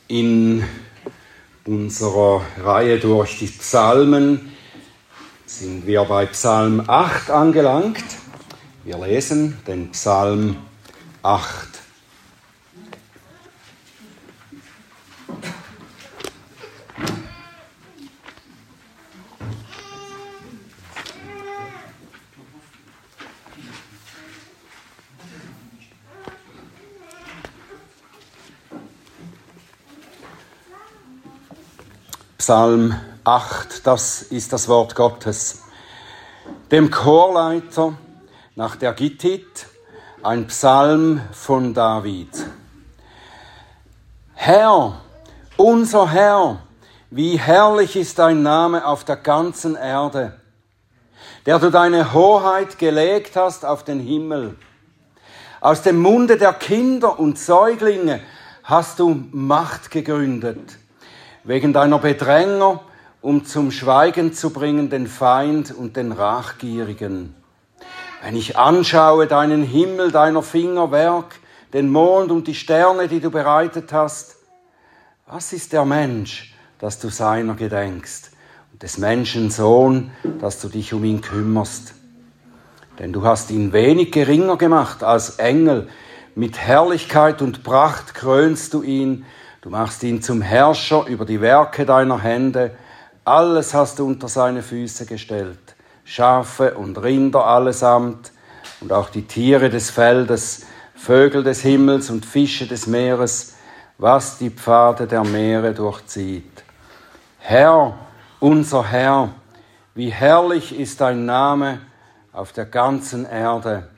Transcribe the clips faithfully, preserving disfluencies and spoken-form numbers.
In unserer Reihe durch die Psalmen sind wir bei Psalm acht angelangt. Wir lesen den Psalm acht. Psalm acht, das ist das Wort Gottes. Dem Chorleiter nach der Gittit, ein Psalm von David. Herr, unser Herr, wie herrlich ist dein Name auf der ganzen Erde, der du deine Hoheit gelegt hast auf den Himmel. Aus dem Munde der Kinder und Säuglinge hast du Macht gegründet, wegen deiner Bedränger, um zum Schweigen zu bringen den Feind und den Rachgierigen. Wenn ich anschaue deinen Himmel, deiner Finger Werk, den Mond und die Sterne, die du bereitet hast, was ist der Mensch, dass du seiner gedenkst, und des Menschen Sohn, dass du dich um ihn kümmerst? Denn du hast ihn wenig geringer gemacht als Engel, mit Herrlichkeit und Pracht krönst du ihn. Du machst ihn zum Herrscher über die Werke deiner Hände. Alles hast du unter seine Füße gestellt. Schafe und Rinder allesamt und auch die Tiere des Feldes, Vögel des Himmels und Fische des Meeres, was die Pfade der Meere durchzieht. Herr, unser Herr, wie herrlich ist dein Name auf der ganzen Erde.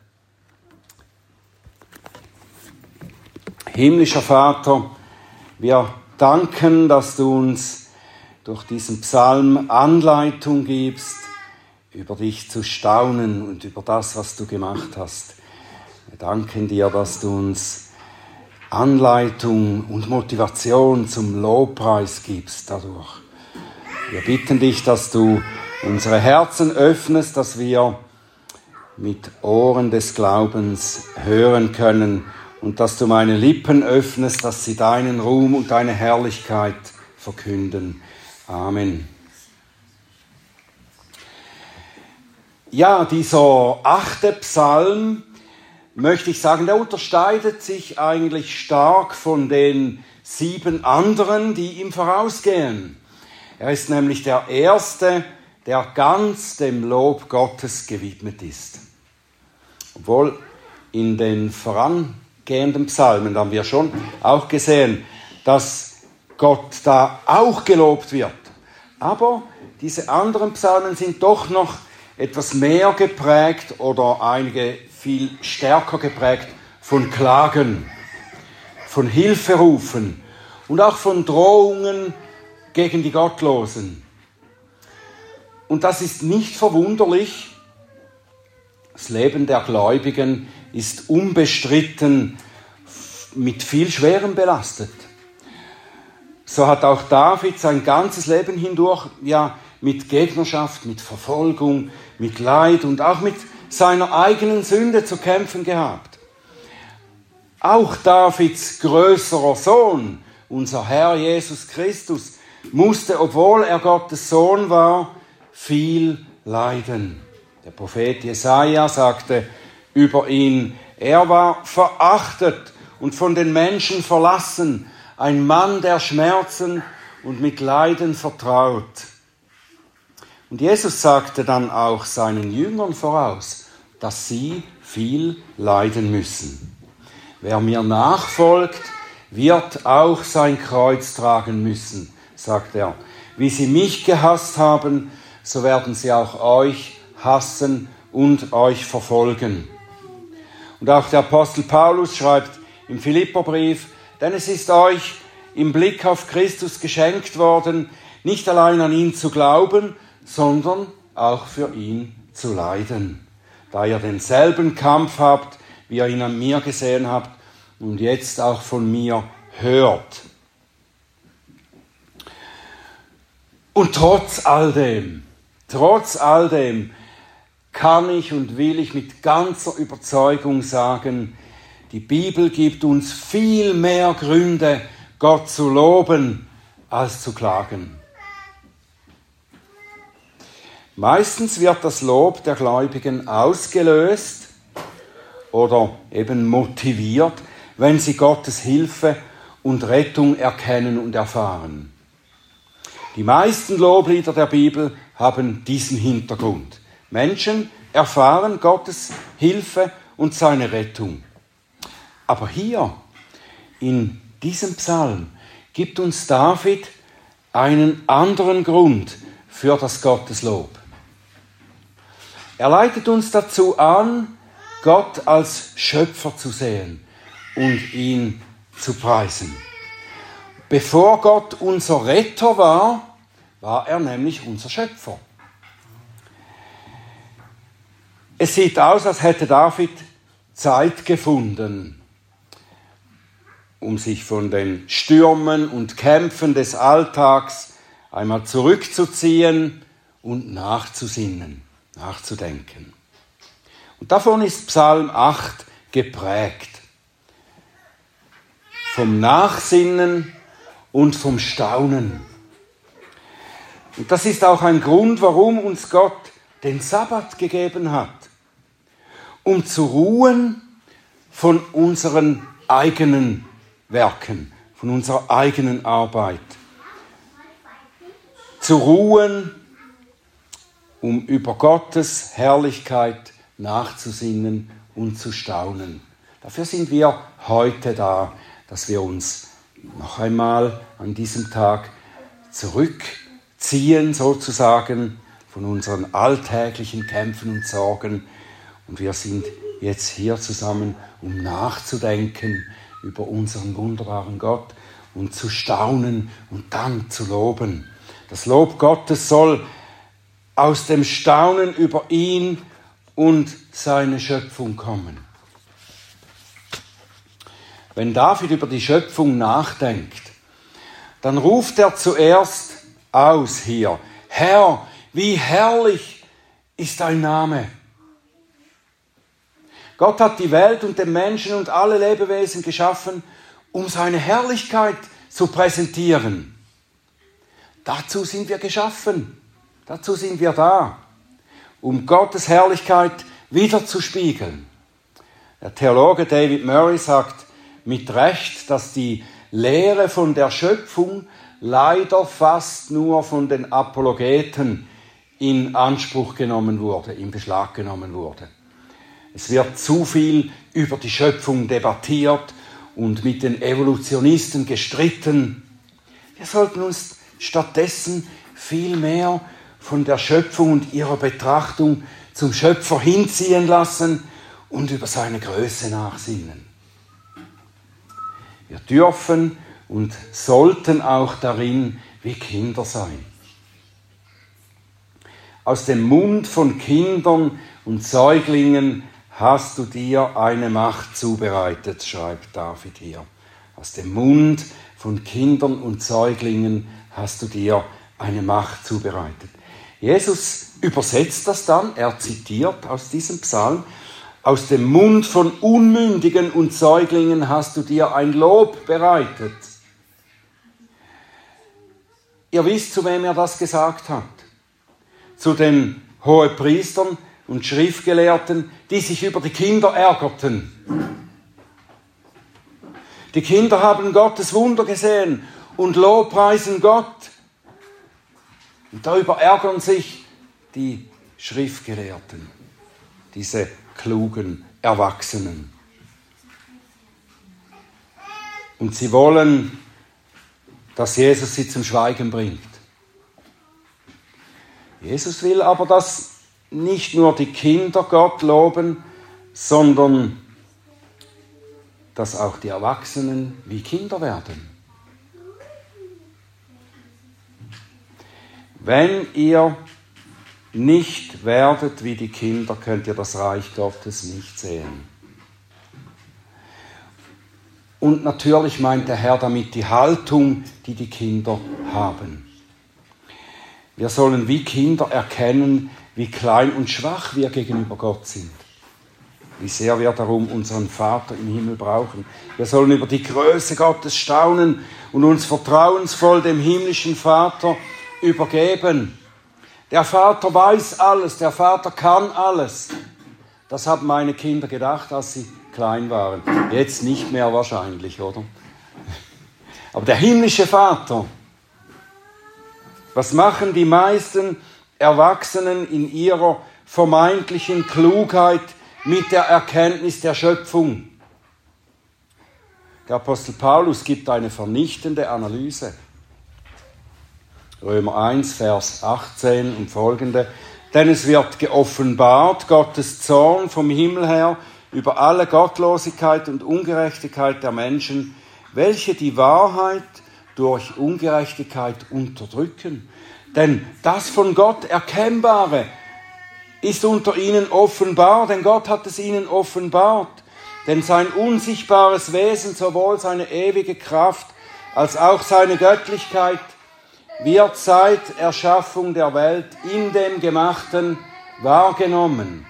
Himmlischer Vater, wir danken, dass du uns durch diesen Psalm Anleitung gibst, über dich zu staunen und über das, was du gemacht hast. Wir danken dir, dass du uns Anleitung und Motivation zum Lobpreis gibst dadurch. Wir bitten dich, dass du unsere Herzen öffnest, dass wir mit Ohren des Glaubens hören können, und dass du meine Lippen öffnest, dass sie deinen Ruhm und deine Herrlichkeit verkünden. Amen. Ja, dieser achte Psalm, möchte ich sagen, der unterscheidet sich eigentlich stark von den sieben anderen, die ihm vorausgehen. Er ist nämlich der erste, der ganz dem Lob Gottes gewidmet ist. Obwohl in den voran gehenden Psalmen, da haben wir schon auch gesehen, dass Gott da auch gelobt wird. Aber diese anderen Psalmen sind doch noch etwas mehr geprägt oder einige viel stärker geprägt von Klagen, von Hilferufen und auch von Drohungen gegen die Gottlosen. Und das ist nicht verwunderlich. Das Leben der Gläubigen ist unbestritten mit viel Schwerem belastet. So hat auch David sein ganzes Leben hindurch ja mit Gegnerschaft, mit Verfolgung, mit Leid und auch mit seiner eigenen Sünde zu kämpfen gehabt. Auch Davids größerer Sohn, unser Herr Jesus Christus, musste, obwohl er Gottes Sohn war, viel leiden. Der Prophet Jesaja sagte über ihn: Er war verachtet und von den Menschen verlassen, ein Mann der Schmerzen und mit Leiden vertraut. Und Jesus sagte dann auch seinen Jüngern voraus, dass sie viel leiden müssen. Wer mir nachfolgt, wird auch sein Kreuz tragen müssen, sagt er. Wie sie mich gehasst haben, so werden sie auch euch hassen und euch verfolgen. Und auch der Apostel Paulus schreibt im Philipperbrief: Denn es ist euch im Blick auf Christus geschenkt worden, nicht allein an ihn zu glauben, sondern auch für ihn zu leiden, da ihr denselben Kampf habt, wie ihr ihn an mir gesehen habt und jetzt auch von mir hört. Und trotz all dem, trotz all dem kann ich und will ich mit ganzer Überzeugung sagen, die Bibel gibt uns viel mehr Gründe, Gott zu loben, als zu klagen. Meistens wird das Lob der Gläubigen ausgelöst oder eben motiviert, wenn sie Gottes Hilfe und Rettung erkennen und erfahren. Die meisten Loblieder der Bibel haben diesen Hintergrund. Menschen erfahren Gottes Hilfe und seine Rettung. Aber hier, in diesem Psalm, gibt uns David einen anderen Grund für das Gotteslob. Er leitet uns dazu an, Gott als Schöpfer zu sehen und ihn zu preisen. Bevor Gott unser Retter war, war er nämlich unser Schöpfer. Es sieht aus, als hätte David Zeit gefunden, um sich von den Stürmen und Kämpfen des Alltags einmal zurückzuziehen und nachzusinnen, nachzudenken. Und davon ist Psalm acht geprägt. Vom Nachsinnen und vom Staunen. Und das ist auch ein Grund, warum uns Gott den Sabbat gegeben hat. Um zu ruhen von unseren eigenen Werken, von unserer eigenen Arbeit. Zu ruhen, um über Gottes Herrlichkeit nachzusinnen und zu staunen. Dafür sind wir heute da, dass wir uns noch einmal an diesem Tag zurückziehen, sozusagen, von unseren alltäglichen Kämpfen und Sorgen. Und wir sind jetzt hier zusammen, um nachzudenken über unseren wunderbaren Gott und zu staunen und dann zu loben. Das Lob Gottes soll aus dem Staunen über ihn und seine Schöpfung kommen. Wenn David über die Schöpfung nachdenkt, dann ruft er zuerst aus hier: Herr, wie herrlich ist dein Name. Gott hat die Welt und den Menschen und alle Lebewesen geschaffen, um seine Herrlichkeit zu präsentieren. Dazu sind wir geschaffen, dazu sind wir da, um Gottes Herrlichkeit wiederzuspiegeln. Der Theologe David Murray sagt mit Recht, dass die Lehre von der Schöpfung leider fast nur von den Apologeten in Anspruch genommen wurde, in Beschlag genommen wurde. Es wird zu viel über die Schöpfung debattiert und mit den Evolutionisten gestritten. Wir sollten uns stattdessen viel mehr von der Schöpfung und ihrer Betrachtung zum Schöpfer hinziehen lassen und über seine Größe nachsinnen. Wir dürfen und sollten auch darin wie Kinder sein. Aus dem Mund von Kindern und Säuglingen hast du dir eine Macht zubereitet, schreibt David hier. Aus dem Mund von Kindern und Säuglingen hast du dir eine Macht zubereitet. Jesus übersetzt das dann, er zitiert aus diesem Psalm: Aus dem Mund von Unmündigen und Säuglingen hast du dir ein Lob bereitet. Ihr wisst, zu wem er das gesagt hat. Zu den Hohepriestern und Schriftgelehrten, die sich über die Kinder ärgerten. Die Kinder haben Gottes Wunder gesehen und lobpreisen Gott. Und darüber ärgern sich die Schriftgelehrten, diese klugen Erwachsenen. Und sie wollen, dass Jesus sie zum Schweigen bringt. Jesus will aber, dass nicht nur die Kinder Gott loben, sondern dass auch die Erwachsenen wie Kinder werden. Wenn ihr nicht werdet wie die Kinder, könnt ihr das Reich Gottes nicht sehen. Und natürlich meint der Herr damit die Haltung, die die Kinder haben. Wir sollen wie Kinder erkennen, wie klein und schwach wir gegenüber Gott sind. Wie sehr wir darum unseren Vater im Himmel brauchen. Wir sollen über die Größe Gottes staunen und uns vertrauensvoll dem himmlischen Vater übergeben. Der Vater weiß alles, der Vater kann alles. Das haben meine Kinder gedacht, als sie klein waren. Jetzt nicht mehr wahrscheinlich, oder? Aber der himmlische Vater, was machen die meisten Erwachsenen in ihrer vermeintlichen Klugheit mit der Erkenntnis der Schöpfung? Der Apostel Paulus gibt eine vernichtende Analyse. Römer eins, Vers achtzehn und folgende. Denn es wird geoffenbart, Gottes Zorn vom Himmel her über alle Gottlosigkeit und Ungerechtigkeit der Menschen, welche die Wahrheit durch Ungerechtigkeit unterdrücken. Denn das von Gott Erkennbare ist unter ihnen offenbar, denn Gott hat es ihnen offenbart. Denn sein unsichtbares Wesen, sowohl seine ewige Kraft als auch seine Göttlichkeit, wird seit Erschaffung der Welt in dem Gemachten wahrgenommen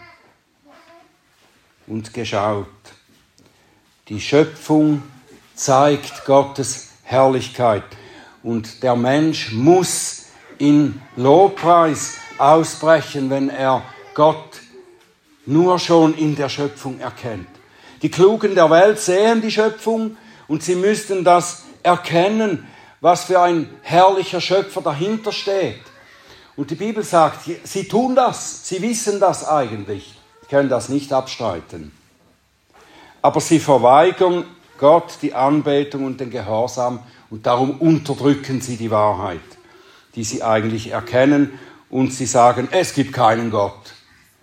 und geschaut. Die Schöpfung zeigt Gottes Herrlichkeit und der Mensch muss in Lobpreis ausbrechen, wenn er Gott nur schon in der Schöpfung erkennt. Die Klugen der Welt sehen die Schöpfung und sie müssten das erkennen, was für ein herrlicher Schöpfer dahinter steht. Und die Bibel sagt, sie tun das, sie wissen das eigentlich, können das nicht abstreiten. Aber sie verweigern Gott die Anbetung und den Gehorsam und darum unterdrücken sie die Wahrheit, die sie eigentlich erkennen, und sie sagen, es gibt keinen Gott.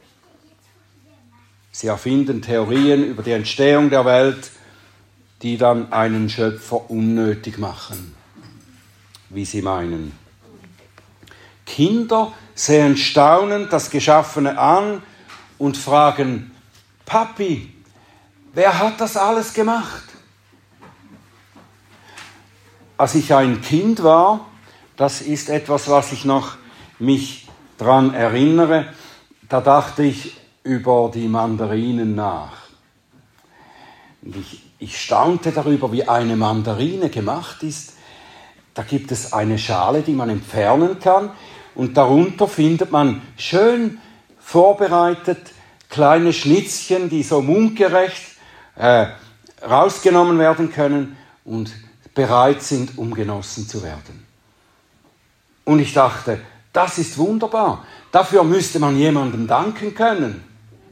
Sie erfinden Theorien über die Entstehung der Welt, die dann einen Schöpfer unnötig machen, wie sie meinen. Kinder sehen staunend das Geschaffene an und fragen, Papi, wer hat das alles gemacht? Als ich ein Kind war, das ist etwas, was ich noch mich daran erinnere, da dachte ich über die Mandarinen nach. Und ich, ich staunte darüber, wie eine Mandarine gemacht ist. Da gibt es eine Schale, die man entfernen kann, und darunter findet man schön vorbereitet kleine Schnitzchen, die so mundgerecht äh, rausgenommen werden können und bereit sind, um genossen zu werden. Und ich dachte, das ist wunderbar. Dafür müsste man jemandem danken können.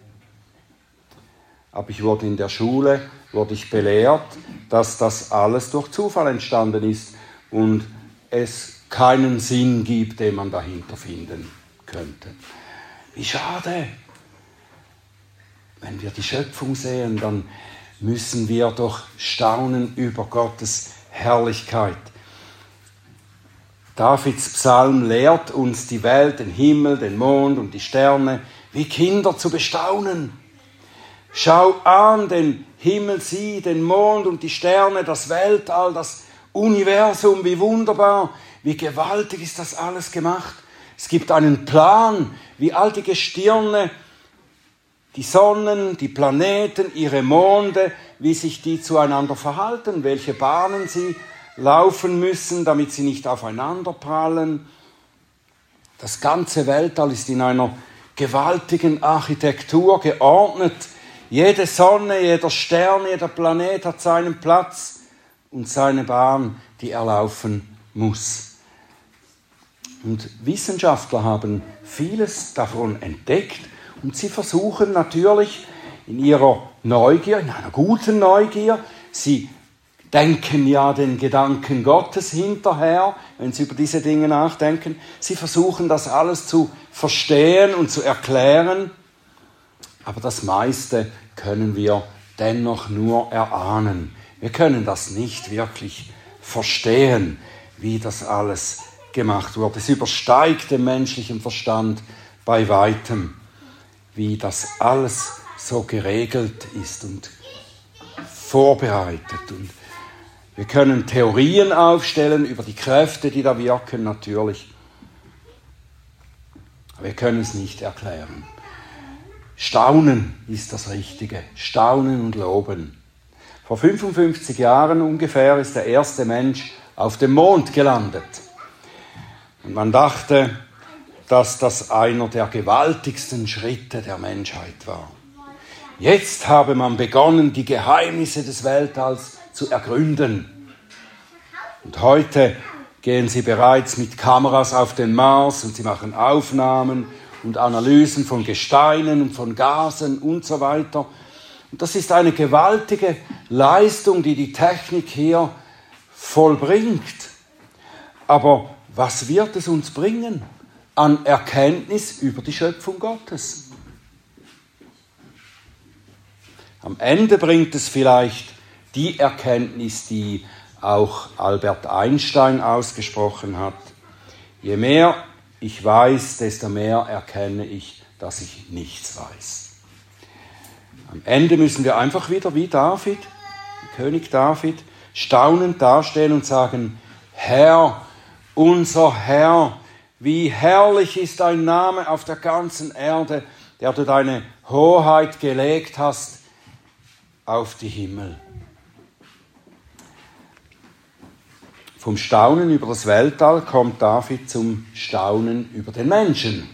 Aber ich wurde in der Schule, wurde ich belehrt, dass das alles durch Zufall entstanden ist und es keinen Sinn gibt, den man dahinter finden könnte. Wie schade. Wenn wir die Schöpfung sehen, dann müssen wir doch staunen über Gottes Herrlichkeit. Davids Psalm lehrt uns die Welt, den Himmel, den Mond und die Sterne, wie Kinder zu bestaunen. Schau an den Himmel, sieh den Mond und die Sterne, das Weltall, das Universum, wie wunderbar, wie gewaltig ist das alles gemacht. Es gibt einen Plan, wie all die Gestirne, die Sonnen, die Planeten, ihre Monde, wie sich die zueinander verhalten, welche Bahnen sie laufen müssen, damit sie nicht aufeinander prallen. Das ganze Weltall ist in einer gewaltigen Architektur geordnet. Jede Sonne, jeder Stern, jeder Planet hat seinen Platz und seine Bahn, die er laufen muss. Und Wissenschaftler haben vieles davon entdeckt und sie versuchen natürlich in ihrer Neugier, in einer guten Neugier, sie denken ja den Gedanken Gottes hinterher, wenn sie über diese Dinge nachdenken. Sie versuchen das alles zu verstehen und zu erklären, aber das meiste können wir dennoch nur erahnen. Wir können das nicht wirklich verstehen, wie das alles gemacht wurde. Es übersteigt den menschlichen Verstand bei weitem, wie das alles so geregelt ist und vorbereitet. Und wir können Theorien aufstellen über die Kräfte, die da wirken, natürlich. Aber wir können es nicht erklären. Staunen ist das Richtige. Staunen und loben. Vor fünfundfünfzig Jahren ungefähr ist der erste Mensch auf dem Mond gelandet. Und man dachte, dass das einer der gewaltigsten Schritte der Menschheit war. Jetzt habe man begonnen, die Geheimnisse des Weltalls zu ergründen. Und heute gehen sie bereits mit Kameras auf den Mars und sie machen Aufnahmen und Analysen von Gesteinen und von Gasen und so weiter. Und das ist eine gewaltige Leistung, die die Technik hier vollbringt. Aber was wird es uns bringen an Erkenntnis über die Schöpfung Gottes? Am Ende bringt es vielleicht die Erkenntnis, die auch Albert Einstein ausgesprochen hat. Je mehr ich weiß, desto mehr erkenne ich, dass ich nichts weiß. Am Ende müssen wir einfach wieder wie David, König David, staunend dastehen und sagen, Herr, unser Herr, wie herrlich ist dein Name auf der ganzen Erde, der du deine Hoheit gelegt hast auf die Himmel. Vom Staunen über das Weltall kommt David zum Staunen über den Menschen.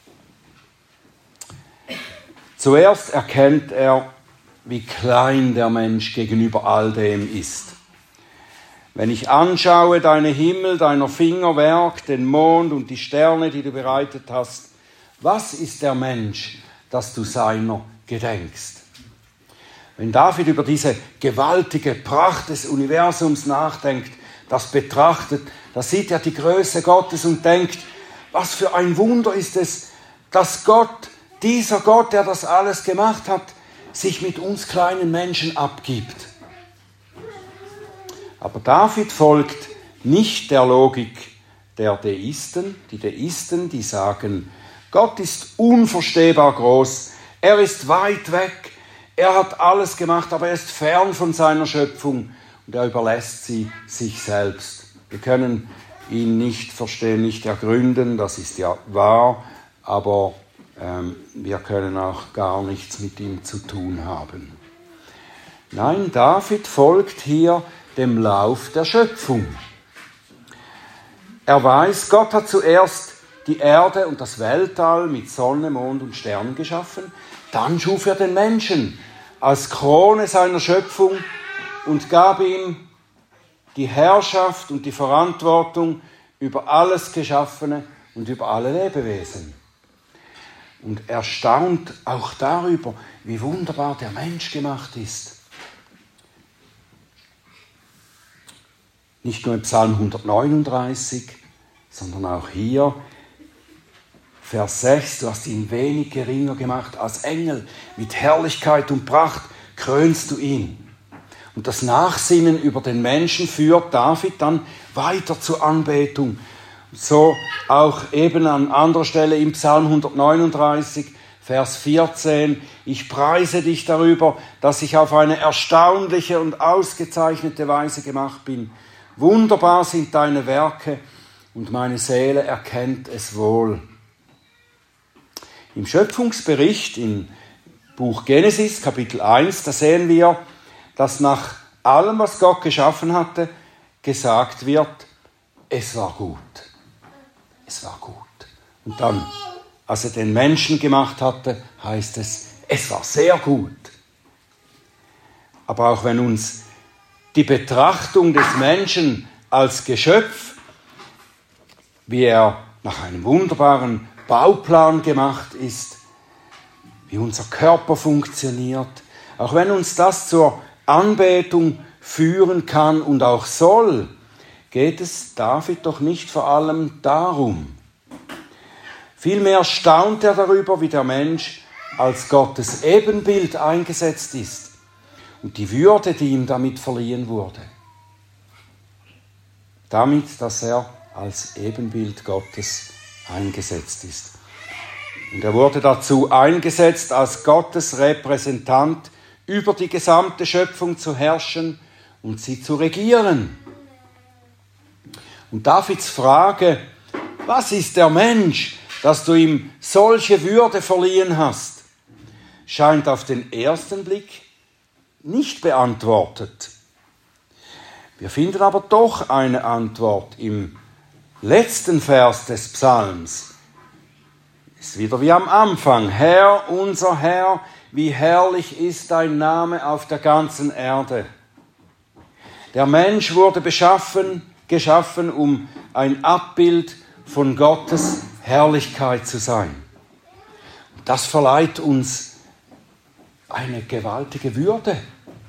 Zuerst erkennt er, wie klein der Mensch gegenüber all dem ist. Wenn ich anschaue deine Himmel, deiner Finger Werk, den Mond und die Sterne, die du bereitet hast, was ist der Mensch, dass du seiner gedenkst? Wenn David über diese gewaltige Pracht des Universums nachdenkt, das betrachtet, da sieht er die Größe Gottes und denkt, was für ein Wunder ist es, dass Gott, dieser Gott, der das alles gemacht hat, sich mit uns kleinen Menschen abgibt. Aber David folgt nicht der Logik der Deisten, die Deisten, die sagen, Gott ist unverstehbar groß, er ist weit weg, er hat alles gemacht, aber er ist fern von seiner Schöpfung und er überlässt sie sich selbst. Wir können ihn nicht verstehen, nicht ergründen, das ist ja wahr, aber ähm, wir können auch gar nichts mit ihm zu tun haben. Nein, David folgt hier dem Lauf der Schöpfung. Er weiß, Gott hat zuerst die Erde und das Weltall mit Sonne, Mond und Sternen geschaffen, dann schuf er den Menschen als Krone seiner Schöpfung und gab ihm die Herrschaft und die Verantwortung über alles Geschaffene und über alle Lebewesen. Und er staunt auch darüber, wie wunderbar der Mensch gemacht ist. Nicht nur im Psalm hundertneununddreißig, sondern auch hier, Vers sechs, du hast ihn wenig geringer gemacht als Engel, mit Herrlichkeit und Pracht krönst du ihn. Und das Nachsinnen über den Menschen führt David dann weiter zur Anbetung. So auch eben an anderer Stelle im Psalm hundertneununddreißig, Vers vierzehn, ich preise dich darüber, dass ich auf eine erstaunliche und ausgezeichnete Weise gemacht bin. Wunderbar sind deine Werke und meine Seele erkennt es wohl. Im Schöpfungsbericht im Buch Genesis, Kapitel eins, da sehen wir, dass nach allem, was Gott geschaffen hatte, gesagt wird, es war gut. Es war gut. Und dann, als er den Menschen gemacht hatte, heißt es, es war sehr gut. Aber auch wenn uns die Betrachtung des Menschen als Geschöpf, wie er nach einem wunderbaren Bauplan gemacht ist, wie unser Körper funktioniert, auch wenn uns das zur Anbetung führen kann und auch soll, geht es David doch nicht vor allem darum. Vielmehr staunt er darüber, wie der Mensch als Gottes Ebenbild eingesetzt ist und die Würde, die ihm damit verliehen wurde. Damit, dass er als Ebenbild Gottes eingesetzt ist. Und er wurde dazu eingesetzt, als Gottes Repräsentant über die gesamte Schöpfung zu herrschen und sie zu regieren. Und Davids Frage, was ist der Mensch, dass du ihm solche Würde verliehen hast, scheint auf den ersten Blick nicht beantwortet. Wir finden aber doch eine Antwort im letzten Vers des Psalms. Ist wieder wie am Anfang. Herr, unser Herr, wie herrlich ist dein Name auf der ganzen Erde. Der Mensch wurde beschaffen, geschaffen, um ein Abbild von Gottes Herrlichkeit zu sein. Das verleiht uns eine gewaltige Würde.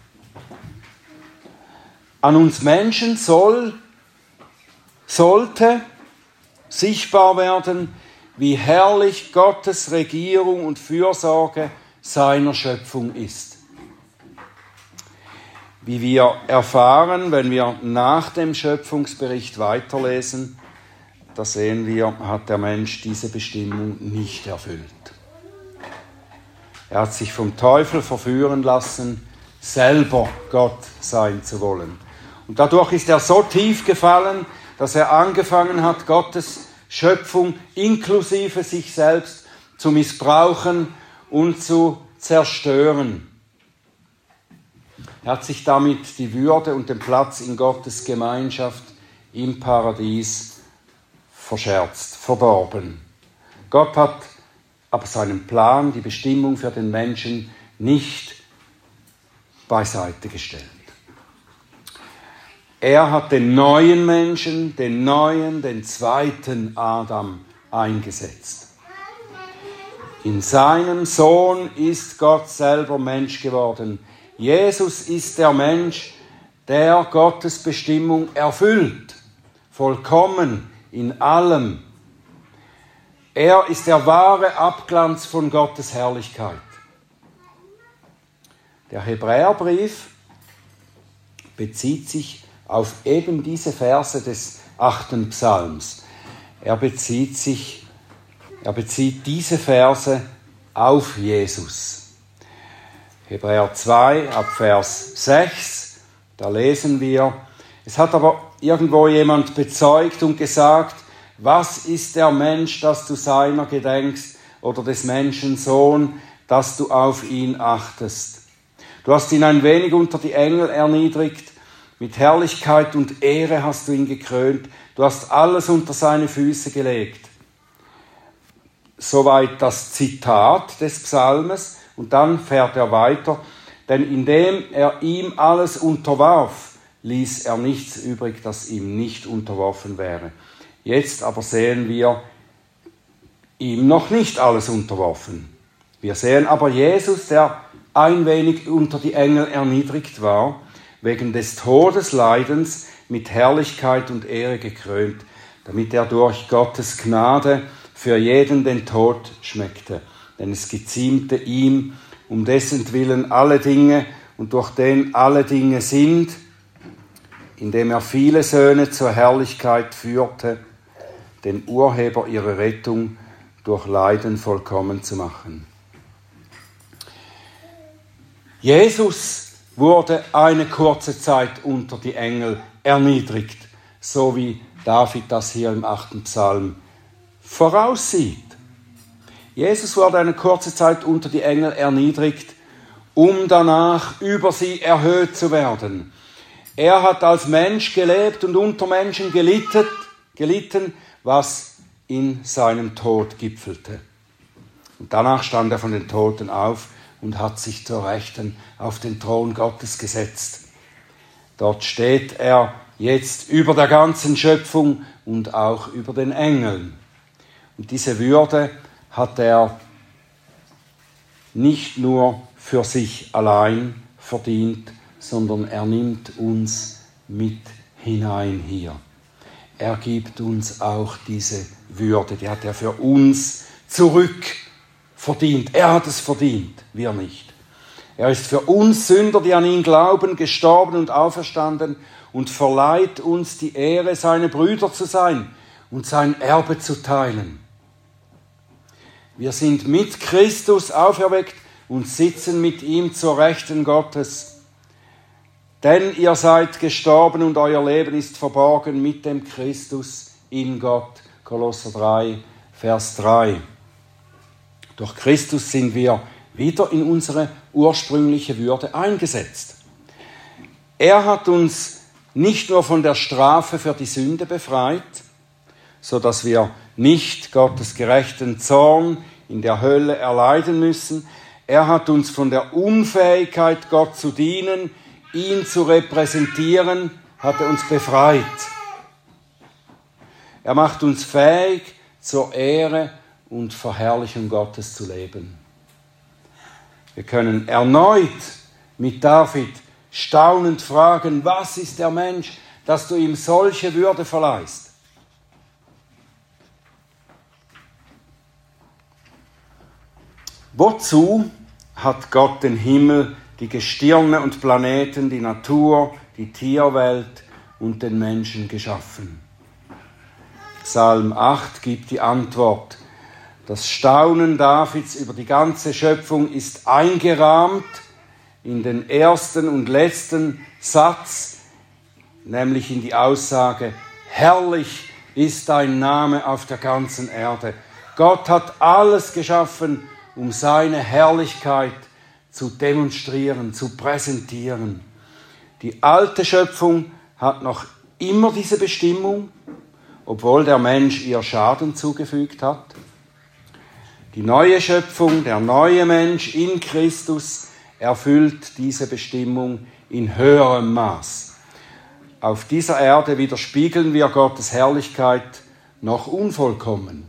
An uns Menschen soll, sollte sichtbar werden, wie herrlich Gottes Regierung und Fürsorge seiner Schöpfung ist. Wie wir erfahren, wenn wir nach dem Schöpfungsbericht weiterlesen, da sehen wir, hat der Mensch diese Bestimmung nicht erfüllt. Er hat sich vom Teufel verführen lassen, selber Gott sein zu wollen. Und dadurch ist er so tief gefallen, dass er angefangen hat, Gottes Schöpfung inklusive sich selbst zu missbrauchen und zu zerstören. Er hat sich damit die Würde und den Platz in Gottes Gemeinschaft im Paradies verscherzt, verdorben. Gott hat aber seinen Plan, die Bestimmung für den Menschen nicht beiseite gestellt. Er hat den neuen Menschen, den neuen, den zweiten Adam eingesetzt. In seinem Sohn ist Gott selber Mensch geworden. Jesus ist der Mensch, der Gottes Bestimmung erfüllt, vollkommen in allem. Er ist der wahre Abglanz von Gottes Herrlichkeit. Der Hebräerbrief bezieht sich auf eben diese Verse des achten Psalms. Er bezieht sich, er bezieht diese Verse auf Jesus. Hebräer zwei, ab Vers sechs, da lesen wir, es hat aber irgendwo jemand bezeugt und gesagt, was ist der Mensch, dass du seiner gedenkst, oder des Menschen Sohn, dass du auf ihn achtest. Du hast ihn ein wenig unter die Engel erniedrigt, mit Herrlichkeit und Ehre hast du ihn gekrönt, du hast alles unter seine Füße gelegt. Soweit das Zitat des Psalmes, und dann fährt er weiter, denn indem er ihm alles unterwarf, ließ er nichts übrig, das ihm nicht unterworfen wäre. Jetzt aber sehen wir ihm noch nicht alles unterworfen. Wir sehen aber Jesus, der ein wenig unter die Engel erniedrigt war, wegen des Todesleidens mit Herrlichkeit und Ehre gekrönt, damit er durch Gottes Gnade für jeden den Tod schmeckte. Denn es geziemte ihm, um dessen Willen alle Dinge und durch den alle Dinge sind, indem er viele Söhne zur Herrlichkeit führte, den Urheber ihrer Rettung durch Leiden vollkommen zu machen. Jesus wurde eine kurze Zeit unter die Engel erniedrigt, so wie David das hier im achten Psalm voraussieht. Jesus wurde eine kurze Zeit unter die Engel erniedrigt, um danach über sie erhöht zu werden. Er hat als Mensch gelebt und unter Menschen gelitten, gelitten, was in seinem Tod gipfelte. Und danach stand er von den Toten auf und hat sich zur Rechten auf den Thron Gottes gesetzt. Dort steht er jetzt über der ganzen Schöpfung und auch über den Engeln. Und diese Würde hat er nicht nur für sich allein verdient, sondern er nimmt uns mit hinein hier. Er gibt uns auch diese Würde, die hat er für uns zurück verdient. Er hat es verdient, wir nicht. Er ist für uns Sünder, die an ihn glauben, gestorben und auferstanden und verleiht uns die Ehre, seine Brüder zu sein und sein Erbe zu teilen. Wir sind mit Christus auferweckt und sitzen mit ihm zur Rechten Gottes. Denn ihr seid gestorben und euer Leben ist verborgen mit dem Christus in Gott. Kolosser drei, Vers drei. Durch Christus sind wir wieder in unsere ursprüngliche Würde eingesetzt. Er hat uns nicht nur von der Strafe für die Sünde befreit, sodass wir nicht Gottes gerechten Zorn in der Hölle erleiden müssen. Er hat uns von der Unfähigkeit, Gott zu dienen, ihn zu repräsentieren, hat er uns befreit. Er macht uns fähig, zur Ehre und Verherrlichung Gottes zu leben. Wir können erneut mit David staunend fragen, was ist der Mensch, dass du ihm solche Würde verleihst? Wozu hat Gott den Himmel, die Gestirne und Planeten, die Natur, die Tierwelt und den Menschen geschaffen? Psalm acht gibt die Antwort. Das Staunen Davids über die ganze Schöpfung ist eingerahmt in den ersten und letzten Satz, nämlich in die Aussage, herrlich ist dein Name auf der ganzen Erde. Gott hat alles geschaffen, um seine Herrlichkeit zu demonstrieren, zu präsentieren. Die alte Schöpfung hat noch immer diese Bestimmung, obwohl der Mensch ihr Schaden zugefügt hat. Die neue Schöpfung, der neue Mensch in Christus erfüllt diese Bestimmung in höherem Maß. Auf dieser Erde widerspiegeln wir Gottes Herrlichkeit noch unvollkommen.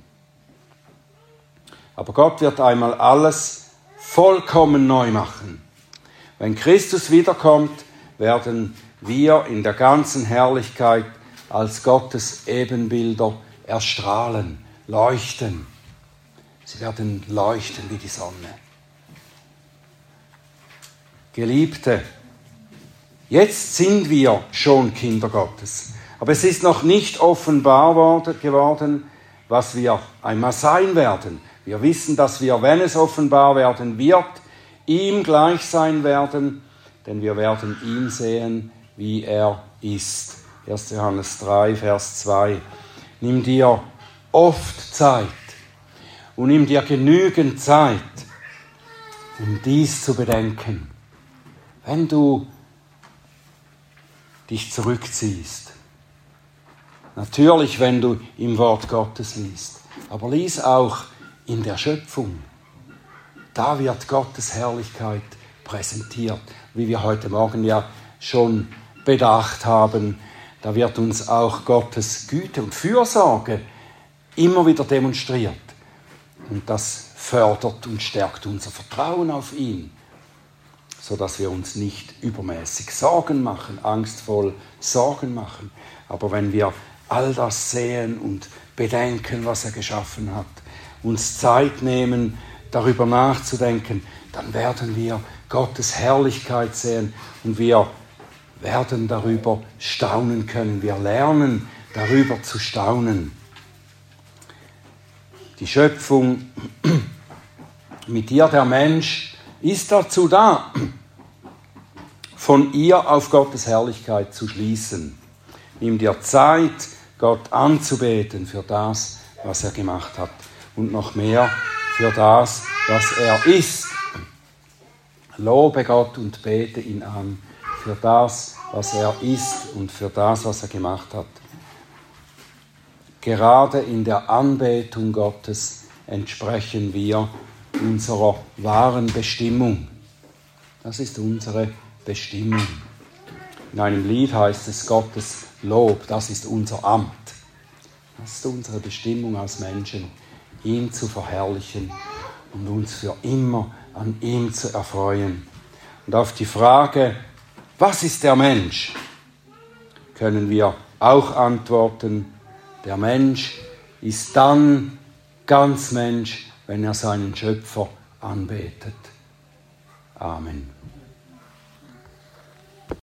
Aber Gott wird einmal alles vollkommen neu machen. Wenn Christus wiederkommt, werden wir in der ganzen Herrlichkeit als Gottes Ebenbilder erstrahlen, leuchten. Sie werden leuchten wie die Sonne. Geliebte, jetzt sind wir schon Kinder Gottes. Aber es ist noch nicht offenbar geworden, was wir einmal sein werden. Wir wissen, dass wir, wenn es offenbar werden wird, ihm gleich sein werden, denn wir werden ihn sehen, wie er ist. erster Johannes drei, Vers zwei. Nimm dir oft Zeit und nimm dir genügend Zeit, um dies zu bedenken. Wenn du dich zurückziehst, natürlich, wenn du im Wort Gottes liest, aber lies auch in der Schöpfung. Da wird Gottes Herrlichkeit präsentiert, wie wir heute Morgen ja schon bedacht haben. Da wird uns auch Gottes Güte und Fürsorge immer wieder demonstriert. Und das fördert und stärkt unser Vertrauen auf ihn, sodass wir uns nicht übermäßig Sorgen machen, angstvoll Sorgen machen. Aber wenn wir all das sehen und bedenken, was er geschaffen hat, uns Zeit nehmen, darüber nachzudenken, dann werden wir Gottes Herrlichkeit sehen und wir werden darüber staunen können. Wir lernen, darüber zu staunen. Die Schöpfung, mit ihr der Mensch, ist dazu da, von ihr auf Gottes Herrlichkeit zu schließen. Nimm dir Zeit, Gott anzubeten für das, was er gemacht hat. Und noch mehr für das, was er ist. Lobe Gott und bete ihn an für das, was er ist und für das, was er gemacht hat. Gerade in der Anbetung Gottes entsprechen wir unserer wahren Bestimmung. Das ist unsere Bestimmung. In einem Lied heißt es Gottes Lob, das ist unser Amt. Das ist unsere Bestimmung als Menschen, ihn zu verherrlichen und uns für immer an ihm zu erfreuen. Und auf die Frage, was ist der Mensch, können wir auch antworten, der Mensch ist dann ganz Mensch, wenn er seinen Schöpfer anbetet. Amen.